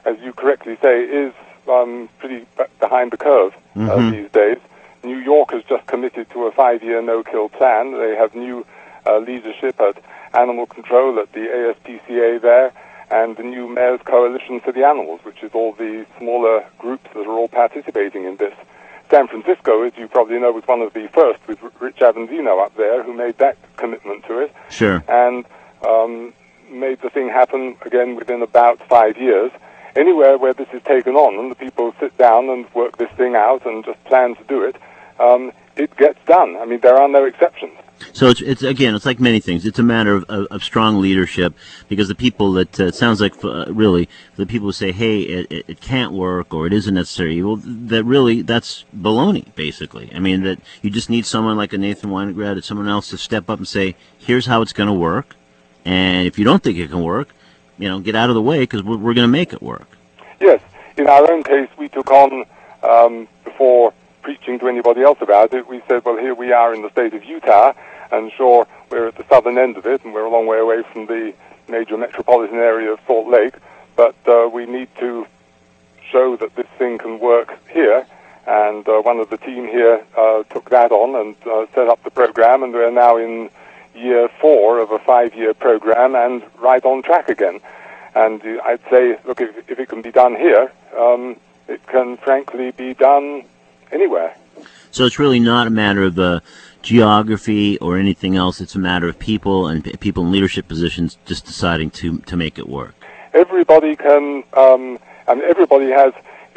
as you correctly say, is um, pretty b- behind the curve uh, Mhm. these days. New York has just committed to a five-year no-kill plan. They have new uh, leadership at Animal Control, at the A S P C A there, and the new Mayor's Coalition for the Animals, which is all the smaller groups that are all participating in this. San Francisco, as you probably know, was one of the first with R- Rich Avanzino up there, who made that commitment to it, Sure. and um, made the thing happen again within about five years. Anywhere where this is taken on and the people sit down and work this thing out and just plan to do it, um, it gets done. I mean, there are no exceptions. So it's, it's again, it's like many things. It's a matter of, of, of strong leadership, because the people that uh, it sounds like uh, really the people who say, "Hey, it, it, it can't work" or "it isn't necessary," well, that really that's baloney. Basically, I mean that you just need someone like a Nathan Winograd or someone else to step up and say, "Here's how it's going to work," and if you don't think it can work, you know, get out of the way, because we're, we're going to make it work. Yes, in our own case, we took on um, before preaching to anybody else about it. We said, "Well, here we are in the state of Utah." And sure, we're at the southern end of it, and we're a long way away from the major metropolitan area of Salt Lake, but uh, we need to show that this thing can work here, and uh, one of the team here uh, took that on and uh, set up the program, and we're now in year four of a five-year program and right on track again. And uh, I'd say, look, if, if it can be done here, um, it can frankly be done anywhere. So it's really not a matter of uh, geography or anything else. It's a matter of people and p- people in leadership positions just deciding to to make it work. Everybody can, um, I mean, everybody has,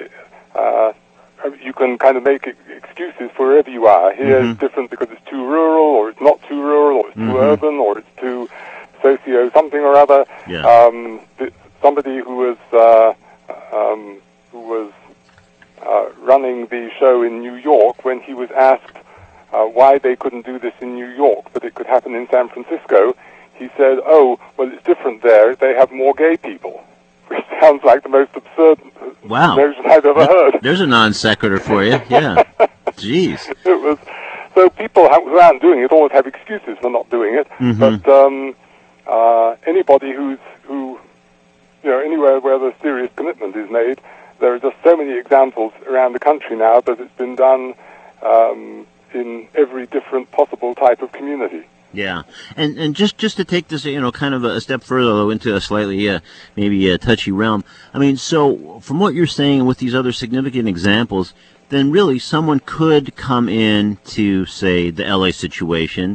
uh, you can kind of make excuses for wherever you are. Here Mhm. it's different because it's too rural, or it's not too rural, or it's too Mhm. urban, or it's too socio something or other. Yeah. Um, th- somebody who was, uh, um, who was uh, running the show in New York, when he was asked uh, why they couldn't do this in New York, but it could happen in San Francisco, he said, "Oh, well, it's different there. They have more gay people," which sounds like the most absurd Wow. notion I've ever heard. There's a non sequitur for you. Yeah. Jeez. It was so people who aren't doing it always have excuses for not doing it. Mhm. But um, uh, anybody who's who, you know, anywhere where the serious commitment is made, there are just so many examples around the country now that it's been done um, in every different possible type of community. Yeah, and and just just to take this, you know, kind of a step further though, into a slightly uh, maybe a touchy realm. I mean, so from what you're saying with these other significant examples, then really someone could come in to say the L A situation,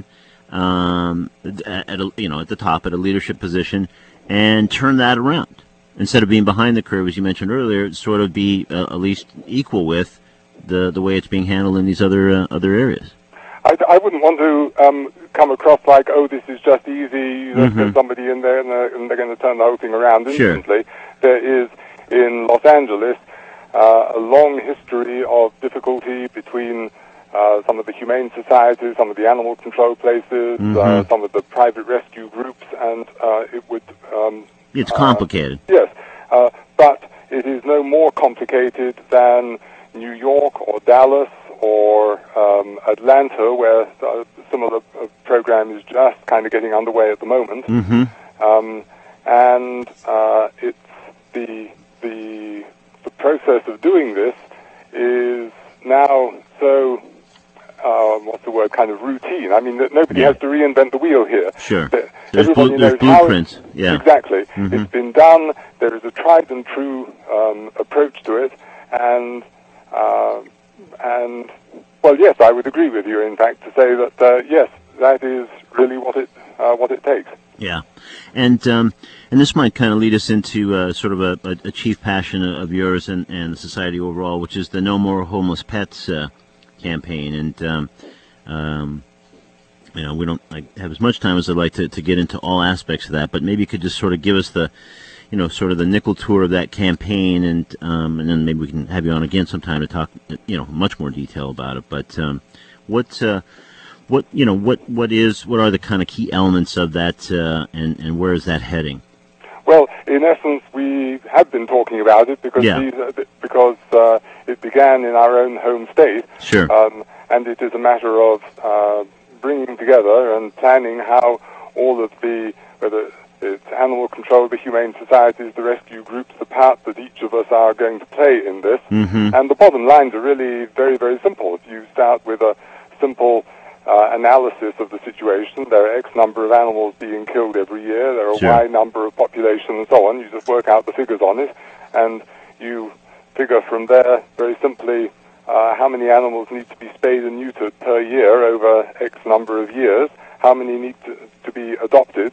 um, at a, you know, at the top at a leadership position, and turn that around. Instead of being behind the curve, as you mentioned earlier, sort of be uh, at least equal with the the way it's being handled in these other uh, other areas. I, I wouldn't want to um, come across like, oh, this is just easy. Let's Mhm. get somebody in there and, uh, and they're going to turn the whole thing around Sure. instantly. There is in Los Angeles uh, a long history of difficulty between uh, some of the humane societies, some of the animal control places, uh, Mhm. some of the private rescue groups, and uh, it would. Um, It's complicated. Uh, yes, uh, but it is no more complicated than New York or Dallas or um, Atlanta, where a similar uh, program is just kind of getting underway at the moment. Mm-hmm. Um, and uh, it's the the the process of doing this is now so um, what's the word? Kind of routine. I mean, that nobody Yeah. has to reinvent the wheel here. Sure. That There's, everybody blu- there's knows how it- blueprints. Yeah. Exactly. Mhm. It's been done. There is a tried and true um, approach to it, and uh, and well, yes, I would agree with you. In fact, to say that uh, yes, that is really what it uh, what it takes. Yeah, and um, and this might kind of lead us into uh, sort of a, a, a chief passion of yours and, and the society overall, which is the No More Homeless Pets uh, campaign. And um, um, you know, we don't like, have as much time as I'd like to, to get into all aspects of that, but maybe you could just sort of give us the, you know, sort of the nickel tour of that campaign, and um, and then maybe we can have you on again sometime to talk, you know, much more detail about it. But um, what. Uh, What you know? What what is? What are the kind of key elements of that, uh, and and where is that heading? Well, in essence, we have been talking about it because Yeah. these, uh, because uh, it began in our own home state, Sure. um, and it is a matter of uh, bringing together and planning how all of the whether it's animal control, the humane societies, the rescue groups, the part that each of us are going to play in this. Mm-hmm. And the bottom lines are really very, very simple. If you start with a simple uh, analysis of the situation, there are X number of animals being killed every year, there are Sure. Y number of population and so on. You just work out the figures on it, and you figure from there very simply uh, how many animals need to be spayed and neutered per year over X number of years, how many need to, to be adopted,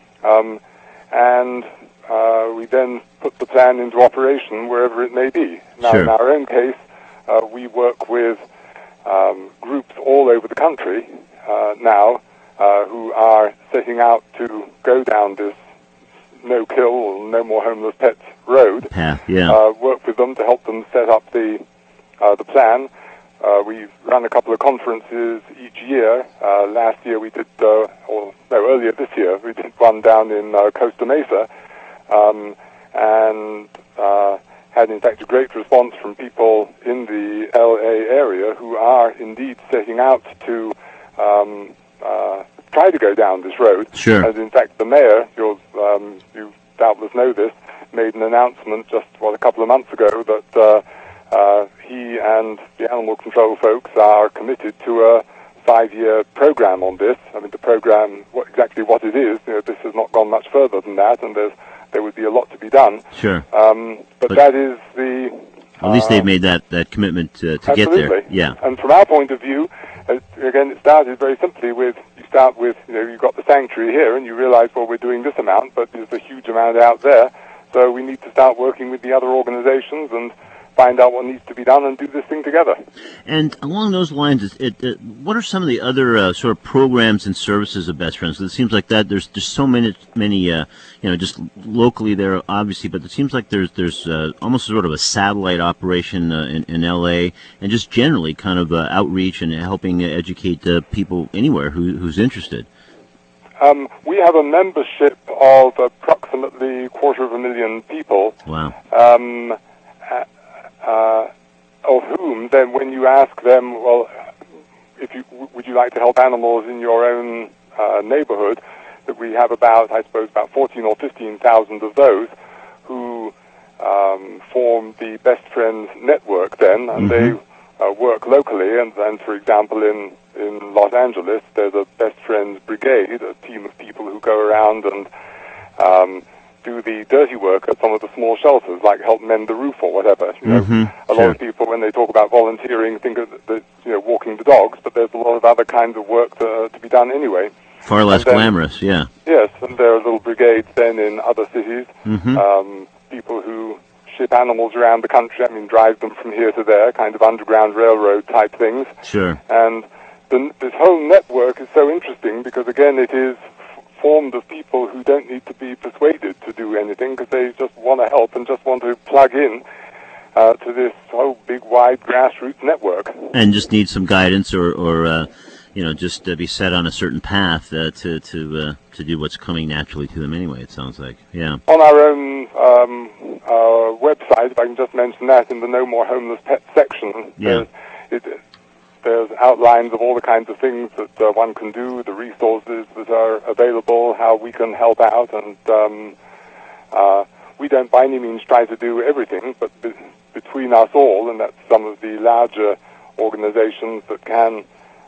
um, and uh, we then put the plan into operation wherever it may be. Now, Sure. in our own case, uh, we work with um, groups all over the country uh, now uh, who are setting out to go down this no-kill or no more homeless pets road. Path, yeah. Uh, work with them to help them set up the uh, the plan. Uh, we run a couple of conferences each year. Uh, last year we did, uh, or no, earlier this year we did one down in uh, Costa Mesa, um, and uh, had in fact a great response from people in the L A area who are indeed setting out to um, uh, try to go down this road. Sure. And in fact, the mayor, you'll, um, you doubtless know this, made an announcement just well a couple of months ago that uh, uh, he and the animal control folks are committed to a five-year program on this. I mean, the program, what, exactly what it is, you know, this has not gone much further than that, and there's there would be a lot to be done. Sure. Um, but, But that is the... At least uh, they've made that, that commitment to, to get Absolutely. there. Yeah. And from our point of view, uh, again, it started very simply with, you start with, you know, you've got the sanctuary here, and you realize, well, we're doing this amount, but there's a huge amount out there, so we need to start working with the other organizations and find out what needs to be done and do this thing together. And along those lines, it, it, it, what are some of the other uh, sort of programs and services of Best Friends? 'Cause it seems like that there's just so many, many, uh, you know, just locally there, obviously, but it seems like there's there's uh, almost sort of a satellite operation uh, in, in L A, and just generally kind of uh, outreach and helping uh, educate uh, people anywhere who, who's interested. Um, we have a membership of approximately a quarter of a million people. Wow. Um, Uh, of whom, then, when you ask them, well, if you would you like to help animals in your own uh, neighborhood, that we have about, I suppose, about fourteen or fifteen thousand of those who um, form the Best Friends network. Then, and Mm-hmm. they uh, work locally. And then, for example, in in Los Angeles, there's a Best Friends brigade, a team of people who go around and um, do the dirty work at some of the small shelters, like help mend the roof or whatever. You know, Mhm, a lot sure. of people, when they talk about volunteering, think of the, you know, walking the dogs, but there's a lot of other kinds of work to, to be done anyway. Far less And then- glamorous, yeah. Yes, and there are little brigades then in other cities, Mhm. um, people who ship animals around the country, I mean, drive them from here to there, kind of underground railroad type things. Sure. And the, this whole network is so interesting because, again, it is formed of people who don't need to be persuaded to do anything because they just want to help and just want to plug in uh, to this whole big, wide grassroots network. And just need some guidance or, or uh, you know, just uh, be set on a certain path uh, to to uh, to do what's coming naturally to them anyway, it sounds like. Yeah. On our own um, uh, website, if I can just mention that, in the No More Homeless Pets section, Yeah. there's, it, there's outlines of all the kinds of things that uh, one can do, the resources that are available, how we can help out, and um, uh, we don't by any means try to do everything, but be- between us all, and that's some of the larger organizations that can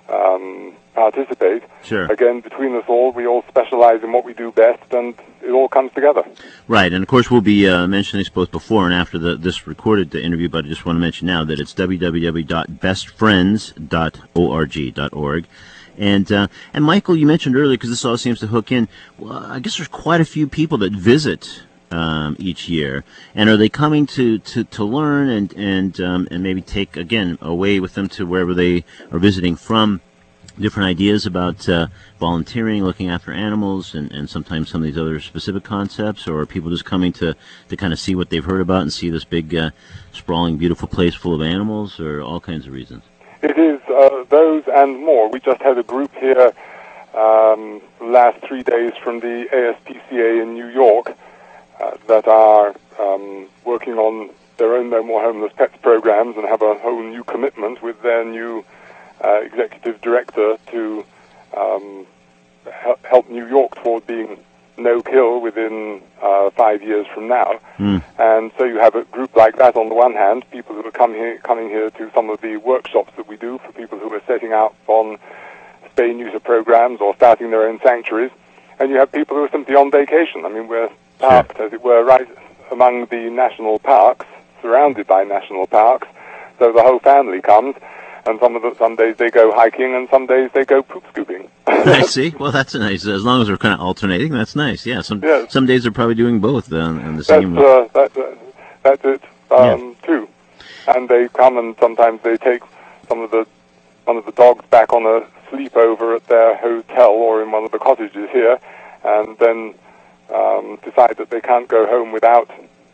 um, participate, Sure. again, between us all, we all specialize in what we do best, and it all comes together. Right, and of course we'll be uh, mentioning this both before and after the, this recorded interview, but I just want to mention now that it's w w w dot best friends dot org. And uh, and Michael, you mentioned earlier, because this all seems to hook in, well, I guess there's quite a few people that visit um, each year. And are they coming to, to, to learn and and um, and maybe take, again, away with them to wherever they are visiting from, different ideas about uh, volunteering, looking after animals, and, and sometimes some of these other specific concepts, or are people just coming to, to kind of see what they've heard about and see this big, uh, sprawling, beautiful place full of animals, or all kinds of reasons? It is uh, those and more. We just had a group here um, last three days from the A S P C A in New York uh, that are um, working on their own No More Homeless Pets programs and have a whole new commitment with their new uh, executive director to um, help, help New York toward being no kill within uh, five years from now. Mm. And so you have a group like that on the one hand, people who are come here, coming here to some of the workshops that we do for people who are setting out on spay neuter programs or starting their own sanctuaries. And you have people who are simply on vacation. I mean, we're parked, Sure. as it were, right among the national parks, surrounded by national parks. So the whole family comes, and some of the, some days they go hiking, and some days they go poop scooping. I see. Well, that's nice. As long as we're kind of alternating, that's nice. Yeah. Some Yes. some days they're probably doing both on, on the That's, same. uh, that, uh, that's it, um, too. And they come, and sometimes they take some of the one of the dogs back on a sleepover at their hotel or in one of the cottages here, and then um, decide that they can't go home without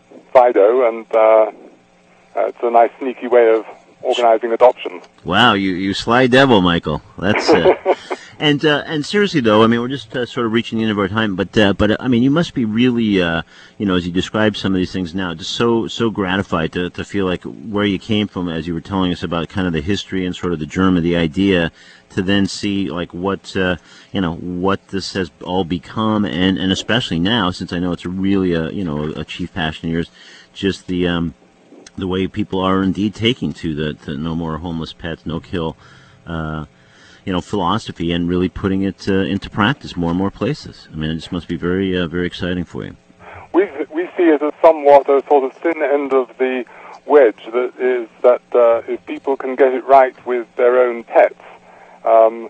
Fido, and uh, uh, it's a nice sneaky way of organizing adoption. Wow, you, you sly devil, Michael. That's uh, and uh, and seriously though, I mean, we're just uh, sort of reaching the end of our time, but uh, but uh, I mean, you must be really, uh, you know, as you describe some of these things now, just so so gratified to to feel like where you came from, as you were telling us about kind of the history and sort of the germ of the idea, to then see like what uh, you know what this has all become, and and especially now, since I know it's a really a you know a chief passion of yours, just the um. the way people are indeed taking to the to no more homeless pets, no kill, uh, you know, philosophy, and really putting it uh, into practice more and more places. I mean, it just must be very, uh, very exciting for you. We we see it as somewhat a sort of thin end of the wedge. That is that uh, if people can get it right with their own pets, um,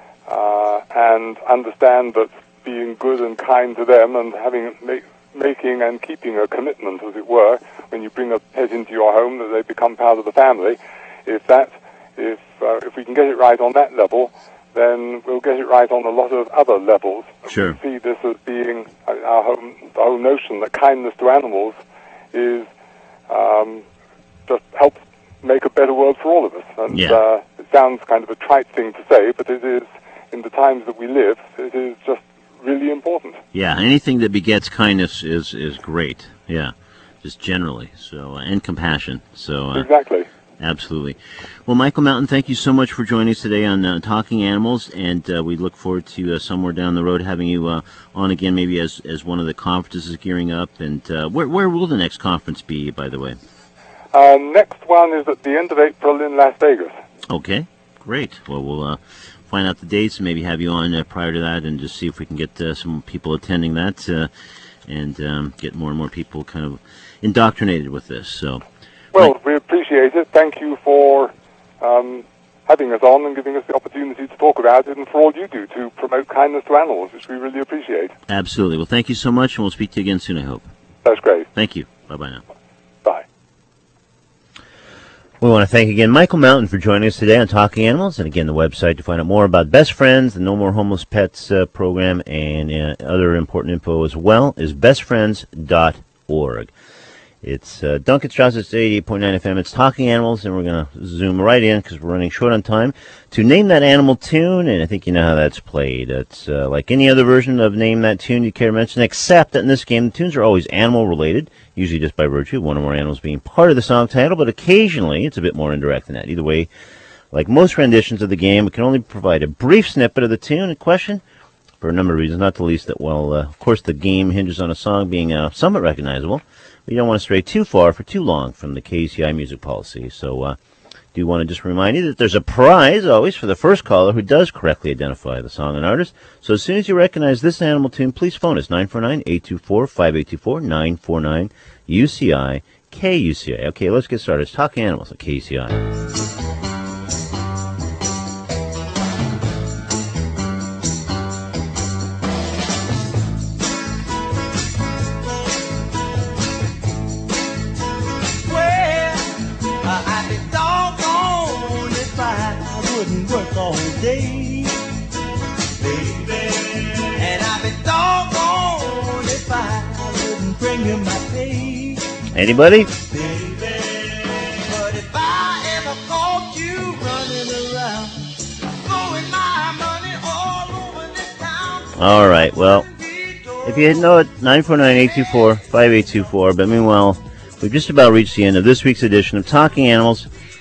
uh, and understand that being good and kind to them and having make, making and keeping a commitment, as it were, when you bring a pet into your home, that they become part of the family. If that, if uh, if we can get it right on that level, then we'll get it right on a lot of other levels. Sure. We see this as being uh, our whole, the whole notion that kindness to animals is um, just helps make a better world for all of us. And Yeah. uh, it sounds kind of a trite thing to say, but it is, in the times that we live, it is just really important. Yeah, anything that begets kindness is is great. Yeah, just generally. So uh, and compassion. So uh, Exactly. absolutely. Well, Michael Mountain, thank you so much for joining us today on uh, Talking Animals, and uh, we look forward to uh, somewhere down the road having you uh, on again, maybe as as one of the conferences is gearing up. And uh, where where will the next conference be, by the way? Uh, next one is at the end of April in Las Vegas. Okay, great. Well, we'll uh, find out the dates and maybe have you on uh, prior to that, and just see if we can get uh, some people attending that, uh, and um, get more and more people kind of indoctrinated with this. So, Well, Mike- we appreciate it. Thank you for um, having us on and giving us the opportunity to talk about it, and for all you do to promote kindness to animals, which we really appreciate. absolutely. Well, thank you so much, and we'll speak to you again soon, I hope. That's great. Thank you. Bye-bye now. Bye. We want to thank again Michael Mountain for joining us today on Talking Animals, and again the website to find out more about Best Friends, the No More Homeless Pets uh, program, and uh, other important info as well is best friends dot org. It's uh, Duncan Strauss, it's eighty-eight point nine F M, it's Talking Animals, and we're going to zoom right in because we're running short on time to Name That Animal tune, and I think you know how that's played. It's uh, like any other version of Name That Tune you care to mention, except that in this game the tunes are always animal-related, usually just by virtue of one or more animals being part of the song title, but occasionally it's a bit more indirect than that. Either way, like most renditions of the game, we can only provide a brief snippet of the tune in question for a number of reasons, not the least that, well, uh, of course the game hinges on a song being uh, somewhat recognizable. We don't want to stray too far for too long from the K U C I music policy, so uh, do want to just remind you that there's a prize always for the first caller who does correctly identify the song and artist. So as soon as you recognize this animal tune, please phone us, nine four nine, eight two four, five eight two four, nine four nine, U C I, K U C I. Okay, let's get started. It's Talking Animals at K U C I. All day, baby, and I'd be doggone if I wouldn't bring you my pay. Anybody? Baby, but if I ever caught you running around, throwing my money all over this town. All right, well, if you know it, nine four nine, eight two four, five eight two four, but meanwhile, we've just about reached the end of this week's edition of Talking Animals.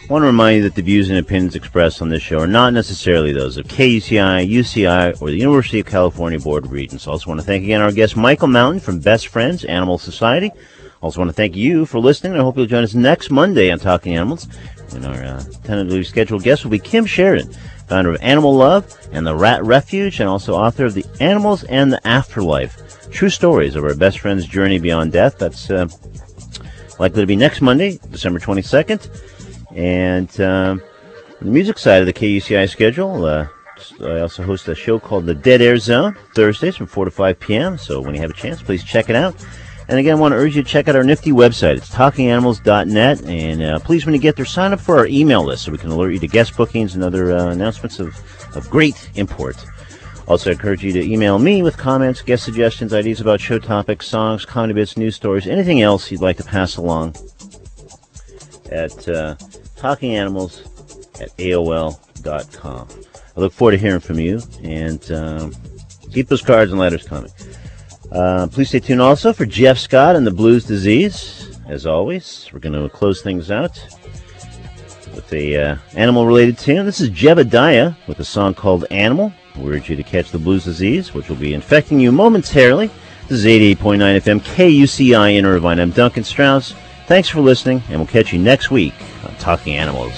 I want to remind you that the views and opinions expressed on this show are not necessarily those of K U C I, U C I, or the University of California Board of Regents. I also want to thank again our guest Michael Mountain from Best Friends Animal Society. Also want to thank you for listening. I hope you'll join us next Monday on Talking Animals. And our uh, tentatively scheduled guest will be Kim Sheridan, founder of Animal Love and the Rat Refuge, and also author of The Animals and the Afterlife, True Stories of Our Best Friend's Journey Beyond Death. That's uh, likely to be next Monday, December twenty-second. And um, on the music side of the K U C I schedule, uh, I also host a show called The Dead Air Zone, Thursdays from four to five p.m. So when you have a chance, please check it out. And again, I want to urge you to check out our nifty website. It's talking animals dot net. And uh, please, when you get there, sign up for our email list so we can alert you to guest bookings and other uh, announcements of, of great import. Also, I encourage you to email me with comments, guest suggestions, ideas about show topics, songs, comedy bits, news stories, anything else you'd like to pass along at uh, talkinganimals at A O L dot com. I look forward to hearing from you, and um, keep those cards and letters coming. Uh, please stay tuned also for Jeff Scott and the Blues Disease. As always, we're going to close things out with a uh, animal-related tune. This is Jebediah with a song called Animal. We urge you to catch the Blues Disease, which will be infecting you momentarily. This is eighty-eight point nine F M K U C I in Irvine. I'm Duncan Strauss. Thanks for listening, and we'll catch you next week on Talking Animals.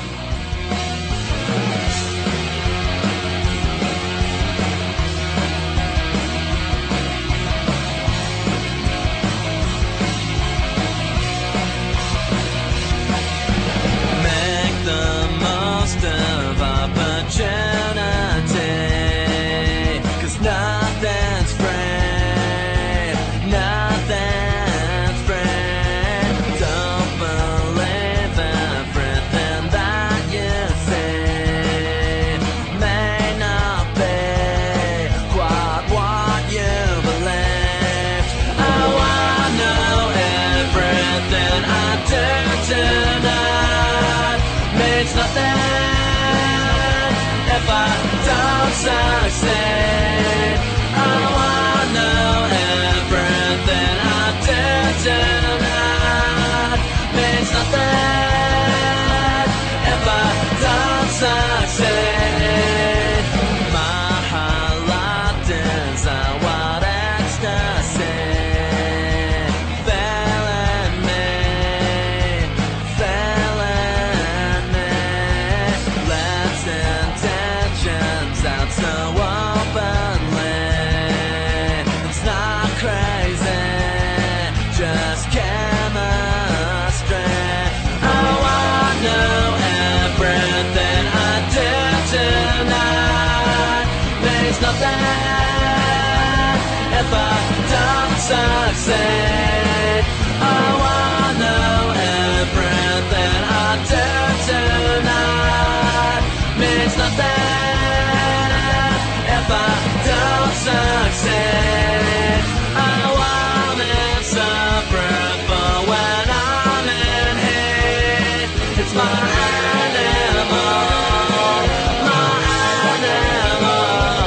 Succeed. I wanna know everything I do tonight means nothing if I don't succeed. My whole life is a wild ecstasy, feeling me, feeling me. Let's intentions out so openly. It's not crazy, just chemistry. I wanna know everything I do tonight means nothing if I don't succeed. I wanna know everything I do tonight means nothing if I don't succeed. I want it separate, but when I'm in heat, it's my animal, my animal.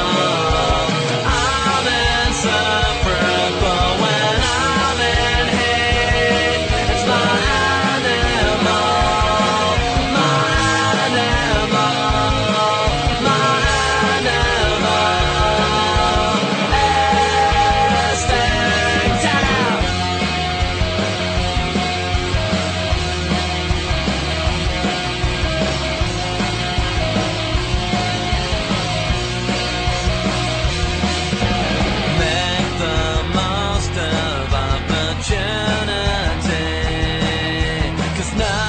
I'm inseparable, but when I'm in heat, it's my animal, my animal, my animal. Stay down. Make the most of opportunity, 'cause now